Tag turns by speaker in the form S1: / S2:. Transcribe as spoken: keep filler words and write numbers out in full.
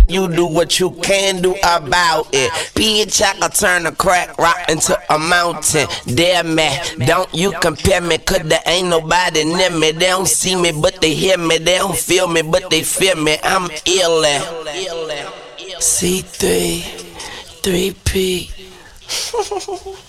S1: you do what you can do about it. Bitch, I can turn a crack rock into a mountain. Damn me, don't you compare me, cause there ain't nobody near me. They don't see me, but they hear me. They don't feel me, but they feel me. I'm illin'. C three, three P.